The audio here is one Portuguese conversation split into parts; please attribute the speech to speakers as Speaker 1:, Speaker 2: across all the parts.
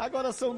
Speaker 1: Agora são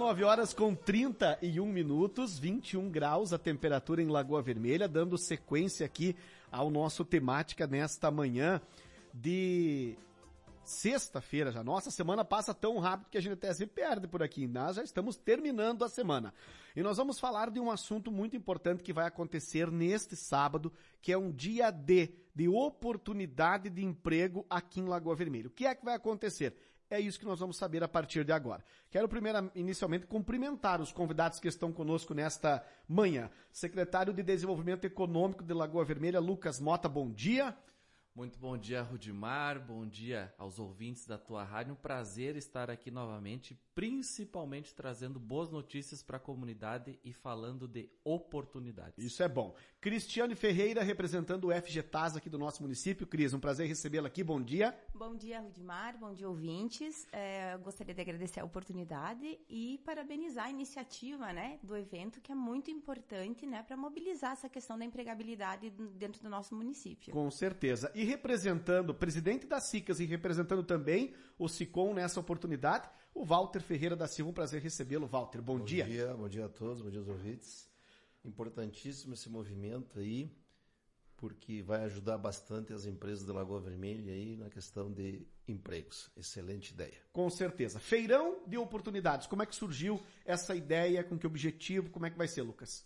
Speaker 1: 9h31, 21 graus a temperatura em Lagoa Vermelha, dando sequência aqui ao nosso temática nesta manhã de sexta-feira já. Nossa, a semana passa tão rápido que a gente até se perde por aqui. Nós já estamos terminando a semana. E nós vamos falar de um assunto muito importante que vai acontecer neste sábado, que é um dia de oportunidade de emprego aqui em Lagoa Vermelha. O que é que vai acontecer? É isso que nós vamos saber a partir de agora. Quero inicialmente cumprimentar os convidados que estão conosco nesta manhã. Secretário de Desenvolvimento Econômico de Lagoa Vermelha, Lucas Mota, bom dia.
Speaker 2: Muito bom dia, Rudimar, bom dia aos ouvintes da tua rádio, um prazer estar aqui novamente, principalmente trazendo boas notícias para a comunidade e falando de oportunidades.
Speaker 1: Isso é bom. Cristiane Ferreira, representando o FGTAS aqui do nosso município. Cris, um prazer recebê-la aqui, bom dia.
Speaker 3: Bom dia, Rudimar, bom dia, ouvintes. Eu gostaria de agradecer a oportunidade e parabenizar a iniciativa, né, do evento, que é muito importante, né, para mobilizar essa questão da empregabilidade dentro do nosso município.
Speaker 1: Com certeza. E representando o presidente da SICAS e representando também o SICOM nessa oportunidade, o Walter Ferreira da Silva. Um prazer recebê-lo, Walter. Bom dia.
Speaker 4: Bom dia a todos, bom dia aos ouvintes. Importantíssimo esse movimento aí, porque vai ajudar bastante as empresas de Lagoa Vermelha aí na questão de empregos. Excelente ideia.
Speaker 1: Com certeza. Feirão de oportunidades. Como é que surgiu essa ideia? Com que objetivo? Como é que vai ser, Lucas?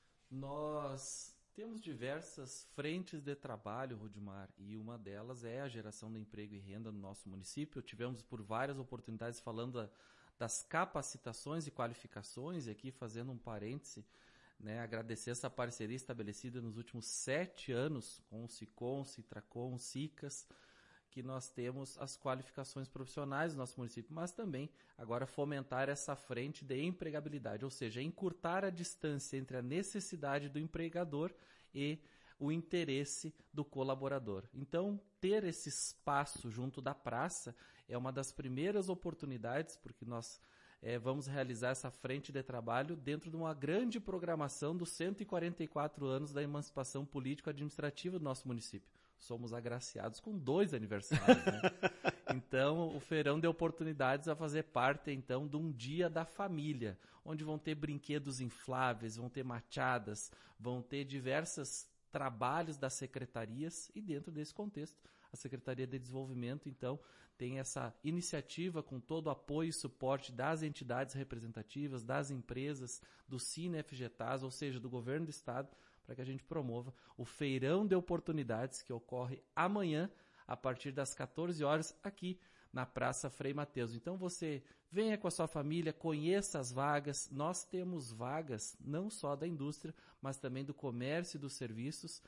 Speaker 2: Nós temos diversas frentes de trabalho, Rudimar, e uma delas é a geração de emprego e renda no nosso município. Tivemos por várias oportunidades falando das capacitações e qualificações, e aqui fazendo um parêntese, né, agradecer essa parceria estabelecida nos últimos 7 anos com o SICOM, Citracom, SICAS, que nós temos as qualificações profissionais do nosso município, mas também agora fomentar essa frente de empregabilidade, ou seja, encurtar a distância entre a necessidade do empregador e o interesse do colaborador. Então, ter esse espaço junto da praça é uma das primeiras oportunidades, porque nós vamos realizar essa frente de trabalho dentro de uma grande programação dos 144 anos da emancipação político-administrativa do nosso município. Somos agraciados com 2 aniversários, né? Então, o feirão de oportunidades vai fazer parte, então, de um dia da família, onde vão ter brinquedos infláveis, vão ter machadas, vão ter diversos trabalhos das secretarias e, dentro desse contexto, a Secretaria de Desenvolvimento, então, tem essa iniciativa com todo o apoio e suporte das entidades representativas, das empresas, do Cine FGTAS, ou seja, do Governo do Estado, para que a gente promova o Feirão de Oportunidades, que ocorre amanhã, a partir das 14 horas, aqui na Praça Frei Mateus. Então você venha com a sua família, conheça as vagas. Nós temos vagas não só da indústria, mas também do comércio e dos serviços,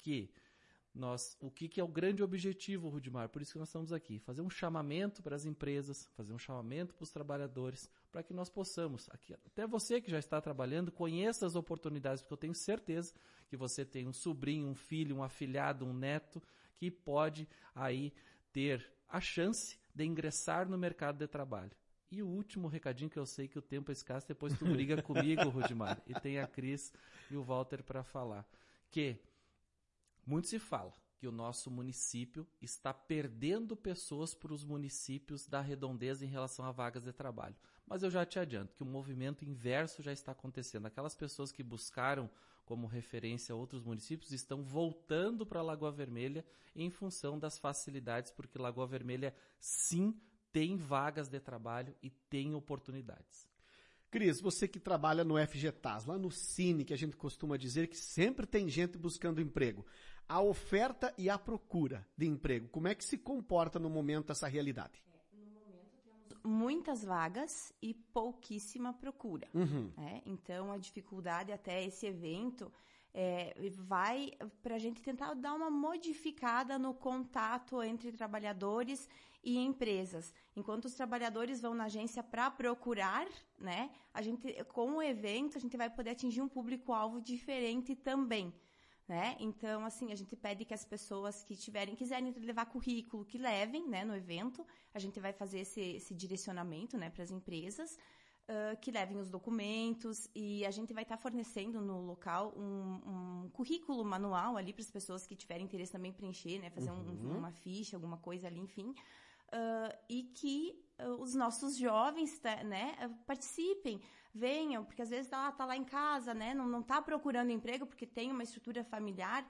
Speaker 2: o que é o grande objetivo, Rudimar? Por isso que nós estamos aqui, fazer um chamamento para as empresas, fazer um chamamento para os trabalhadores, para que nós possamos, até você que já está trabalhando, conheça as oportunidades, porque eu tenho certeza que você tem um sobrinho, um filho, um afilhado, um neto, que pode aí ter a chance de ingressar no mercado de trabalho. E o último recadinho, que eu sei que o tempo é escasso, depois tu briga comigo, Rudimar, e tem a Cris e o Walter para falar, que muito se fala que o nosso município está perdendo pessoas para os municípios da redondeza em relação a vagas de trabalho. Mas eu já te adianto que o movimento inverso já está acontecendo. Aquelas pessoas que buscaram como referência outros municípios estão voltando para Lagoa Vermelha em função das facilidades, porque Lagoa Vermelha sim tem vagas de trabalho e tem oportunidades.
Speaker 1: Cris, você que trabalha no FGTAS, lá no Cine, que a gente costuma dizer que sempre tem gente buscando emprego. A oferta e a procura de emprego, como é que se comporta no momento essa realidade?
Speaker 3: No momento temos muitas vagas e pouquíssima procura. Então, a dificuldade até esse evento vai para a gente tentar dar uma modificada no contato entre trabalhadores e empresas. Enquanto os trabalhadores vão na agência para procurar, né, com o evento, a gente vai poder atingir um público-alvo diferente também. Né? Então, assim, a gente pede que as pessoas que quiserem levar currículo, que levem, né, no evento. A gente vai fazer esse direcionamento, né, para as empresas, que levem os documentos, e a gente vai estar fornecendo no local um currículo manual ali para as pessoas que tiverem interesse também em preencher, né, fazer uma ficha, alguma coisa ali, enfim. e que os nossos jovens, né, participem, venham, porque às vezes tá lá em casa, né, não tá procurando emprego porque tem uma estrutura familiar.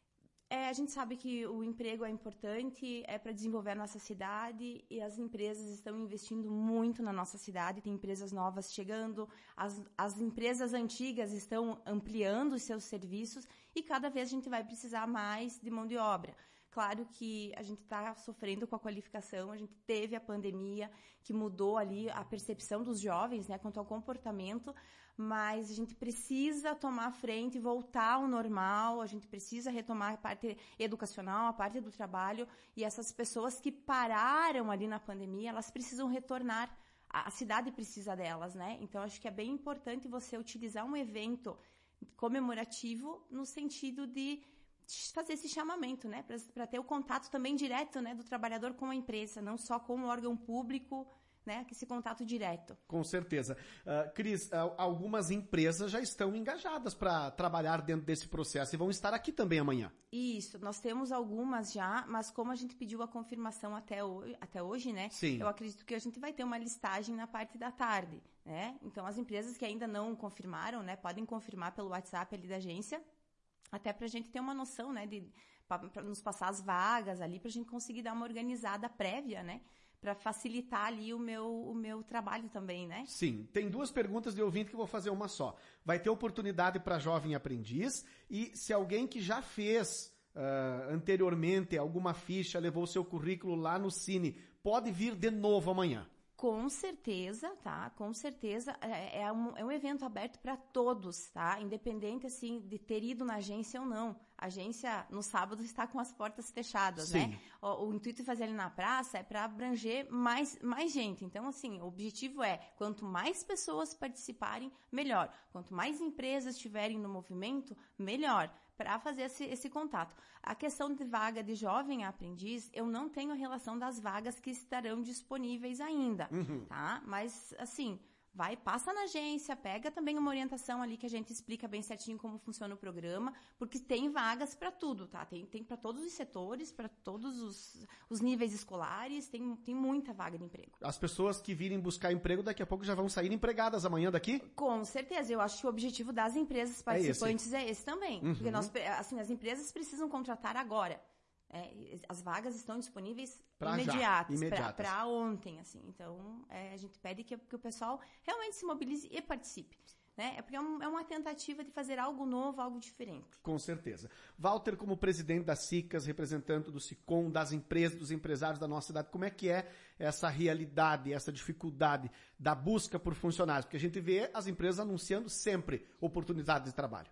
Speaker 3: A gente sabe que o emprego é importante, para desenvolver a nossa cidade, e as empresas estão investindo muito na nossa cidade, tem empresas novas chegando, as empresas antigas estão ampliando os seus serviços e cada vez a gente vai precisar mais de mão de obra. Claro que a gente está sofrendo com a qualificação, a gente teve a pandemia que mudou ali a percepção dos jovens, né, quanto ao comportamento, mas a gente precisa tomar a frente e voltar ao normal, a gente precisa retomar a parte educacional, a parte do trabalho, e essas pessoas que pararam ali na pandemia, elas precisam retornar, a cidade precisa delas, né? Então, acho que é bem importante você utilizar um evento comemorativo no sentido de fazer esse chamamento, né? Para ter o contato também direto, né, do trabalhador com a empresa, não só com o órgão público, né, esse contato direto.
Speaker 1: Com certeza. Cris, algumas empresas já estão engajadas para trabalhar dentro desse processo e vão estar aqui também amanhã.
Speaker 3: Isso, nós temos algumas já, mas como a gente pediu a confirmação até hoje, né?
Speaker 1: Sim.
Speaker 3: Eu acredito que a gente vai ter uma listagem na parte da tarde, né? Então, as empresas que ainda não confirmaram, né, podem confirmar pelo WhatsApp ali da agência, até para a gente ter uma noção, né, para nos passar as vagas ali, para a gente conseguir dar uma organizada prévia, né? Para facilitar ali o meu trabalho também, né?
Speaker 1: Sim, tem 2 perguntas de ouvinte que eu vou fazer uma só. Vai ter oportunidade para jovem aprendiz e se alguém que já fez anteriormente alguma ficha, levou o seu currículo lá no Cine, pode vir de novo amanhã?
Speaker 3: Com certeza, tá? Com certeza. É um evento aberto para todos, tá? Independente, assim, de ter ido na agência ou não. A agência, no sábado, está com as portas fechadas,
Speaker 1: Sim.
Speaker 3: né? O intuito de fazer ali na praça é para abranger mais gente. Então, assim, o objetivo é, quanto mais pessoas participarem, melhor. Quanto mais empresas estiverem no movimento, melhor, para fazer esse contato. A questão de vaga de jovem aprendiz, eu não tenho a relação das vagas que estarão disponíveis ainda, tá? Mas, assim, passa na agência, pega também uma orientação ali que a gente explica bem certinho como funciona o programa, porque tem vagas para tudo, tá? Tem para todos os setores, para todos os níveis escolares, tem muita vaga de emprego.
Speaker 1: As pessoas que virem buscar emprego daqui a pouco já vão sair empregadas amanhã daqui?
Speaker 3: Com certeza, eu acho que o objetivo das empresas participantes é esse também, porque as empresas precisam contratar agora. As vagas estão disponíveis imediatas, para ontem, assim. Então, a gente pede que o pessoal realmente se mobilize e participe, né? Porque é uma tentativa de fazer algo novo, algo diferente.
Speaker 1: Com certeza. Walter, como presidente da SICAS, representante do SICOM, das empresas, dos empresários da nossa cidade, como é que é essa realidade, essa dificuldade da busca por funcionários? Porque a gente vê as empresas anunciando sempre oportunidades de trabalho.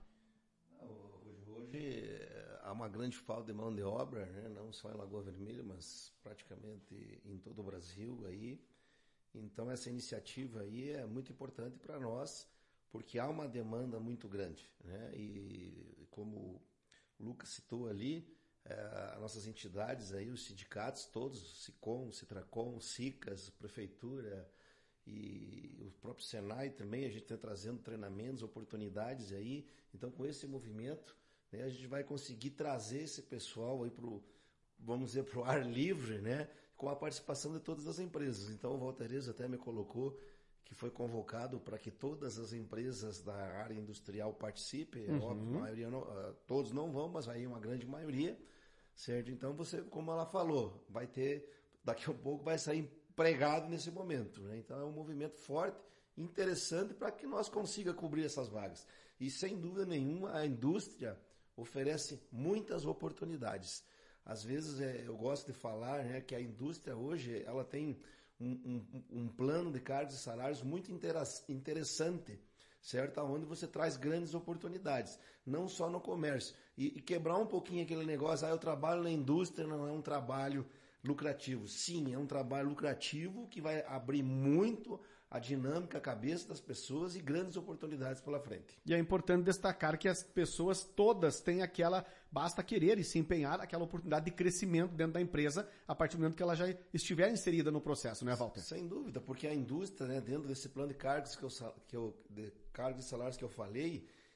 Speaker 4: Hoje há uma grande falta de mão de obra, né? Não só em Lagoa Vermelha, mas praticamente em todo o Brasil aí. Então essa iniciativa aí é muito importante para nós, porque há uma demanda muito grande, né? E como o Lucas citou ali, as nossas entidades aí, os sindicatos todos, SICOM, Citracom, SICAS, Prefeitura e o próprio Senai também, a gente está trazendo treinamentos, oportunidades aí. Então com esse movimento, né, a gente vai conseguir trazer esse pessoal aí vamos dizer, pro ar livre, né, com a participação de todas as empresas. Então o Valtereza até me colocou que foi convocado para que todas as empresas da área industrial participem. Óbvio, a maioria todos não vão, mas aí uma grande maioria, certo? Então você, como ela falou, vai ter, daqui a pouco vai sair empregado nesse momento, né? Então é um movimento forte, interessante para que nós consiga cobrir essas vagas. E sem dúvida nenhuma a indústria oferece muitas oportunidades. Às vezes eu gosto de falar, né, que a indústria hoje ela tem um plano de cargos e salários muito interessante, certo? Onde você traz grandes oportunidades, não só no comércio. E quebrar um pouquinho aquele negócio, eu trabalho na indústria, não é um trabalho lucrativo. Sim, é um trabalho lucrativo que vai abrir muito a dinâmica, a cabeça das pessoas e grandes oportunidades pela frente.
Speaker 1: E é importante destacar que as pessoas todas têm basta querer e se empenhar, aquela oportunidade de crescimento dentro da empresa a partir do momento que ela já estiver inserida no processo, né, Walter?
Speaker 4: Sem dúvida, porque a indústria, né, dentro desse plano de cargos de cargos e salários que eu falei,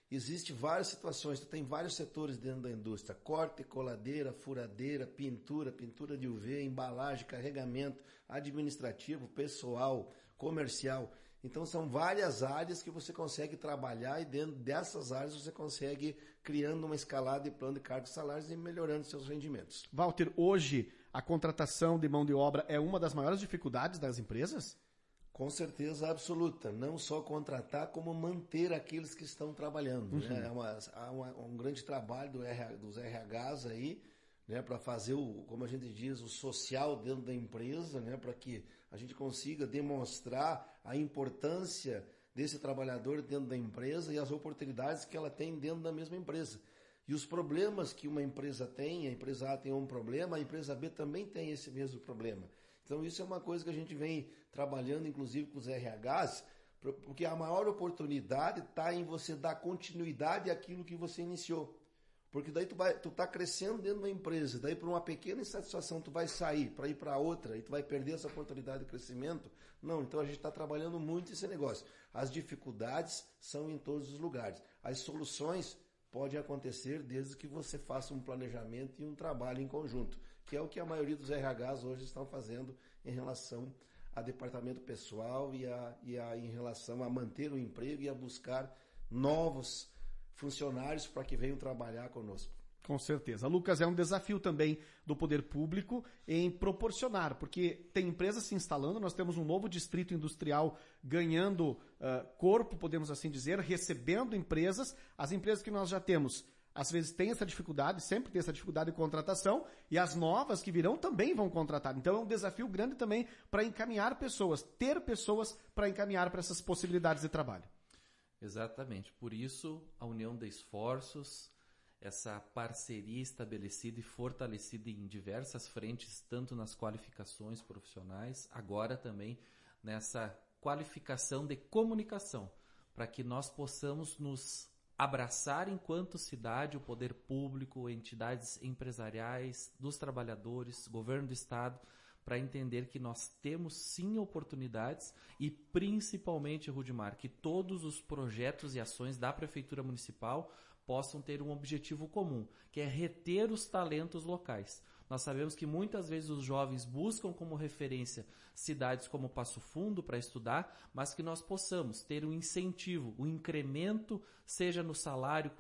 Speaker 4: Existem várias situações, tu tem vários setores dentro da indústria, corte, coladeira, furadeira, pintura de UV, embalagem, carregamento, administrativo, pessoal, comercial. Então são várias áreas que você consegue trabalhar e dentro dessas áreas você consegue criando uma escalada de plano de cargos e salários e melhorando seus rendimentos.
Speaker 1: Walter, hoje a contratação de mão de obra é uma das maiores dificuldades das empresas?
Speaker 4: Com certeza absoluta, não só contratar, como manter aqueles que estão trabalhando. Né? Há um grande trabalho dos RHs aí, né, para fazer, como a gente diz, o social dentro da empresa, né, para que a gente consiga demonstrar a importância desse trabalhador dentro da empresa e as oportunidades que ela tem dentro da mesma empresa. E os problemas que uma empresa tem, a empresa A tem um problema, a empresa B também tem esse mesmo problema. Então isso é uma coisa que a gente vem trabalhando, inclusive com os RHs, porque a maior oportunidade está em você dar continuidade àquilo que você iniciou. Porque daí tu tá crescendo dentro da empresa, daí por uma pequena insatisfação tu vai sair para ir para outra e tu vai perder essa oportunidade de crescimento. Não, então a gente está trabalhando muito esse negócio. As dificuldades são em todos os lugares. As soluções podem acontecer desde que você faça um planejamento e um trabalho em conjunto, que é o que a maioria dos RHs hoje estão fazendo em relação a departamento pessoal e em relação a manter o emprego e a buscar novos funcionários para que venham trabalhar conosco.
Speaker 1: Com certeza. Lucas, é um desafio também do poder público em proporcionar, porque tem empresas se instalando, nós temos um novo distrito industrial ganhando corpo, podemos assim dizer, recebendo empresas. As empresas que nós já temos, às vezes têm essa dificuldade, sempre tem essa dificuldade de contratação, e as novas que virão também vão contratar. Então é um desafio grande também para encaminhar pessoas, ter pessoas para encaminhar para essas possibilidades de trabalho.
Speaker 2: Exatamente. Por isso, a união de esforços, essa parceria estabelecida e fortalecida em diversas frentes, tanto nas qualificações profissionais, agora também nessa qualificação de comunicação, para que nós possamos nos abraçar enquanto cidade, o poder público, entidades empresariais, dos trabalhadores, governo do estado, para entender que nós temos sim oportunidades e principalmente, Rudimar, que todos os projetos e ações da Prefeitura Municipal possam ter um objetivo comum, que é reter os talentos locais. Nós sabemos que muitas vezes os jovens buscam como referência cidades como Passo Fundo para estudar, mas que nós possamos ter um incentivo, um incremento, seja no salário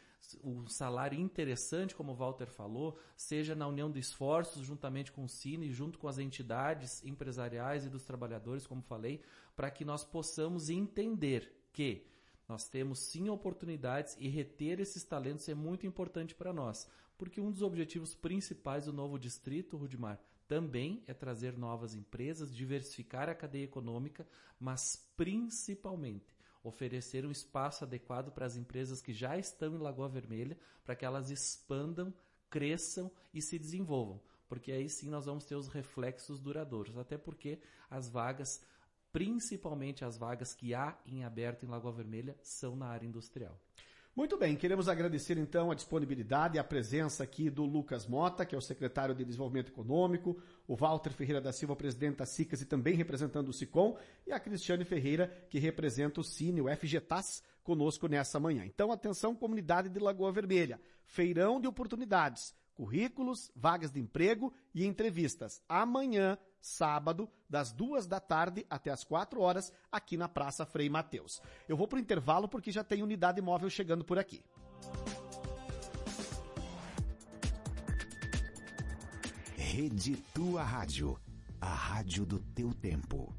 Speaker 2: um salário interessante, como o Walter falou, seja na união de esforços juntamente com o Cine, junto com as entidades empresariais e dos trabalhadores, como falei, para que nós possamos entender que nós temos sim oportunidades e reter esses talentos é muito importante para nós, porque um dos objetivos principais do novo distrito, Rudimar, também é trazer novas empresas, diversificar a cadeia econômica, mas principalmente oferecer um espaço adequado para as empresas que já estão em Lagoa Vermelha, para que elas expandam, cresçam e se desenvolvam, porque aí sim nós vamos ter os reflexos duradouros, até porque as vagas, principalmente as vagas que há em aberto em Lagoa Vermelha, são na área industrial.
Speaker 1: Muito bem, queremos agradecer então a disponibilidade e a presença aqui do Lucas Mota, que é o secretário de Desenvolvimento Econômico, o Walter Ferreira da Silva, presidente da SICAS e também representando o SICOM, e a Cristiane Ferreira, que representa o Cine, o FGTAS, conosco nessa manhã. Então, atenção, comunidade de Lagoa Vermelha, feirão de oportunidades, currículos, vagas de emprego e entrevistas. Amanhã, sábado, das 14h até as 16h, aqui na Praça Frei Mateus. Eu vou pro intervalo porque já tem unidade móvel chegando por aqui.
Speaker 5: Rede Tua Rádio, a rádio do teu tempo.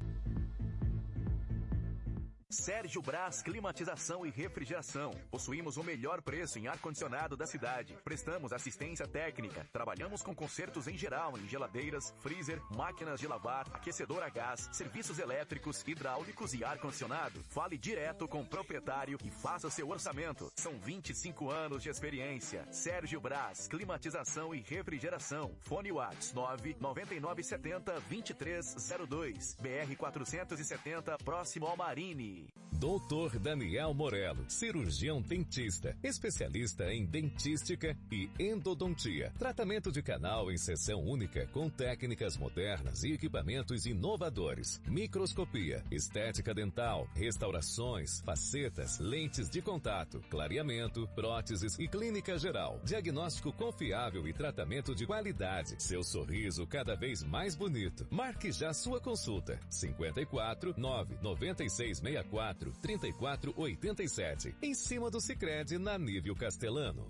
Speaker 6: Sérgio Brás Climatização e Refrigeração. Possuímos o melhor preço em ar-condicionado da cidade. Prestamos assistência técnica. Trabalhamos com consertos em geral em geladeiras, freezer, máquinas de lavar, aquecedor a gás, serviços elétricos, hidráulicos e ar-condicionado. Fale direto com o proprietário e faça seu orçamento. São 25 anos de experiência. Sérgio Brás Climatização e Refrigeração. Fone WhatsApp 99970-2302. BR 470, próximo ao Marine.
Speaker 7: Dr. Daniel Morello, cirurgião dentista, especialista em dentística e endodontia. Tratamento de canal em seção única com técnicas modernas e equipamentos inovadores. Microscopia, estética dental, restaurações, facetas, lentes de contato, clareamento, próteses e clínica geral. Diagnóstico confiável e tratamento de qualidade. Seu sorriso cada vez mais bonito. Marque já sua consulta. 54 996 64 3487. Em cima do Sicredi, na Nível Castelano.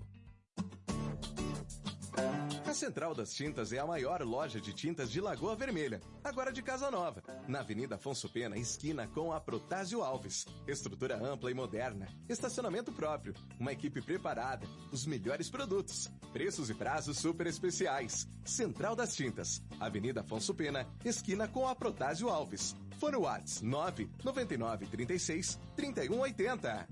Speaker 8: A Central das Tintas é a maior loja de tintas de Lagoa Vermelha, agora de Casa Nova, na Avenida Afonso Pena, esquina com a Protásio Alves. Estrutura ampla e moderna, estacionamento próprio, uma equipe preparada, os melhores produtos, preços e prazos super especiais. Central das Tintas, Avenida Afonso Pena, esquina com a Protásio Alves. Fone WhatsApp 999 36 3180.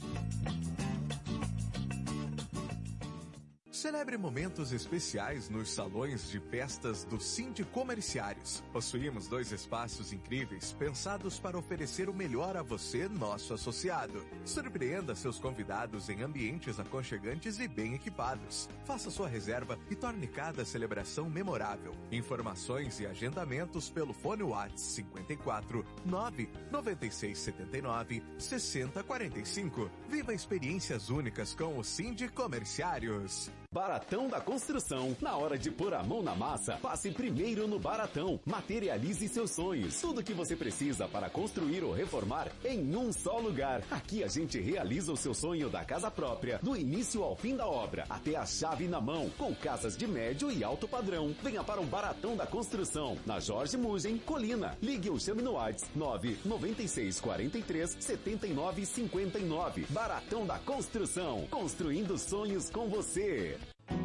Speaker 8: Celebre momentos especiais nos salões de festas do Sindi Comerciários. Possuímos 2 espaços incríveis pensados para oferecer o melhor a você, nosso associado. Surpreenda seus convidados em ambientes aconchegantes e bem equipados. Faça sua reserva e torne cada celebração memorável. Informações e agendamentos pelo fone WhatsApp 54 996 79 6045. Viva experiências únicas com o Sindi Comerciários.
Speaker 9: Baratão da Construção. Na hora de pôr a mão na massa, passe primeiro no Baratão. Materialize seus sonhos. Tudo que você precisa para construir ou reformar em um só lugar. Aqui a gente realiza o seu sonho da casa própria, do início ao fim da obra, até a chave na mão, com casas de médio e alto padrão. Venha para o Baratão da Construção, na Jorge Mugen, Colina. Ligue ou chame no WhatsApp 996 43 79 59. Baratão da Construção. Construindo sonhos com você.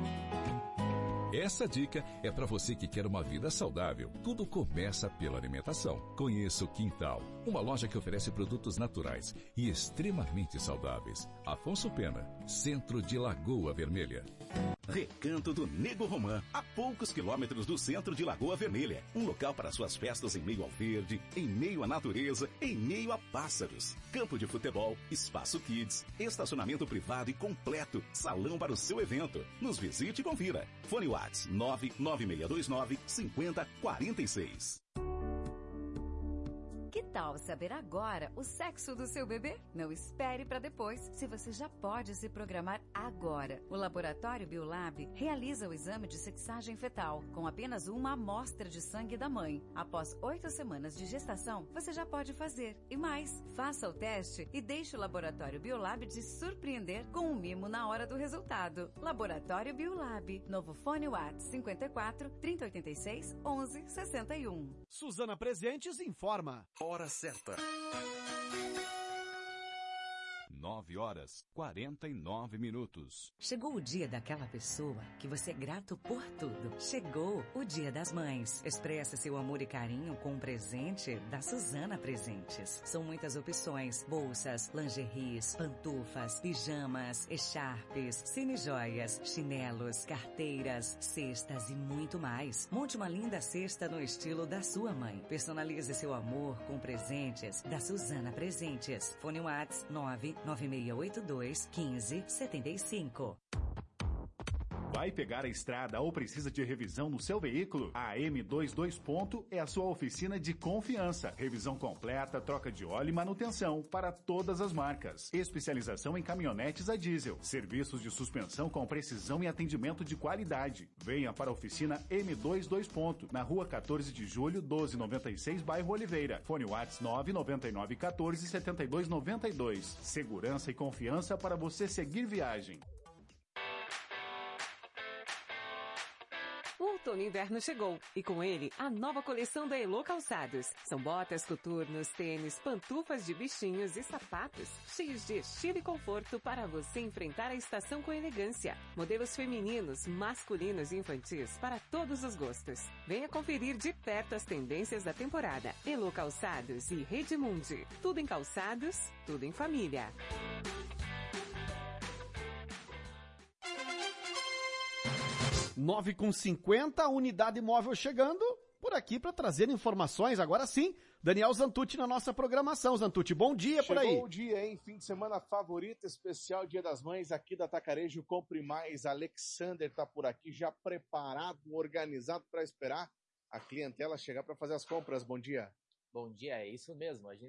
Speaker 10: Essa dica é para você que quer uma vida saudável. Tudo começa pela alimentação. Conheça o Quintal, uma loja que oferece produtos naturais e extremamente saudáveis. Afonso Pena, centro de Lagoa Vermelha.
Speaker 11: Recanto do Nego Romã, a poucos quilômetros do centro de Lagoa Vermelha. Um local para suas festas em meio ao verde, em meio à natureza, em meio a pássaros. Campo de futebol, espaço kids, estacionamento privado e completo, salão para o seu evento. Nos visite e confira. Fone WhatsApp 99629 5046.
Speaker 12: Que tal saber agora o sexo do seu bebê? Não espere para depois, se você já pode se programar agora. O Laboratório Biolab realiza o exame de sexagem fetal com apenas uma amostra de sangue da mãe. Após 8 semanas de gestação, você já pode fazer. E mais, faça o teste e deixe o Laboratório Biolab te surpreender com um mimo na hora do resultado. Laboratório Biolab. Novo fone WhatsApp 54 3086 1161.
Speaker 1: Suzana Presentes informa.
Speaker 6: Hora certa.
Speaker 13: 9h49.
Speaker 14: Chegou o dia daquela pessoa que você é grato por tudo. Chegou o Dia das Mães. Expressa seu amor e carinho com um presente da Suzana Presentes. São muitas opções: bolsas, lingeries, pantufas, pijamas, echarpes, semijoias, chinelos, carteiras, cestas e muito mais. Monte uma linda cesta no estilo da sua mãe. Personalize seu amor com presentes da Suzana Presentes. Fone WhatsApp 99682 1575.
Speaker 15: Vai pegar a estrada ou precisa de revisão no seu veículo? A M22 Ponto é a sua oficina de confiança. Revisão completa, troca de óleo e manutenção para todas as marcas. Especialização em caminhonetes a diesel. Serviços de suspensão com precisão e atendimento de qualidade. Venha para a oficina M22 Ponto, na rua 14 de julho, 1296, bairro Oliveira. Fone WhatsApp 999 14 72 92. Segurança e confiança para você seguir viagem.
Speaker 16: O outono e inverno chegou e com ele a nova coleção da Elo Calçados. São botas, coturnos, tênis, pantufas de bichinhos e sapatos cheios de estilo e conforto para você enfrentar a estação com elegância. Modelos femininos, masculinos e infantis para todos os gostos. Venha conferir de perto as tendências da temporada. Elo Calçados e Redmundi. Tudo em calçados, tudo em família.
Speaker 1: 9h50, unidade móvel chegando. por aqui para trazer informações. Agora sim, Daniel Zantucci na nossa programação. Zantucci, bom dia por aí.
Speaker 17: Bom dia, hein? Fim de semana favorito, especial Dia das Mães, aqui da Atacarejo. Compre Mais. Alexander tá por aqui, já preparado, organizado para esperar a clientela chegar para fazer as compras. Bom dia.
Speaker 18: Bom dia, é isso mesmo.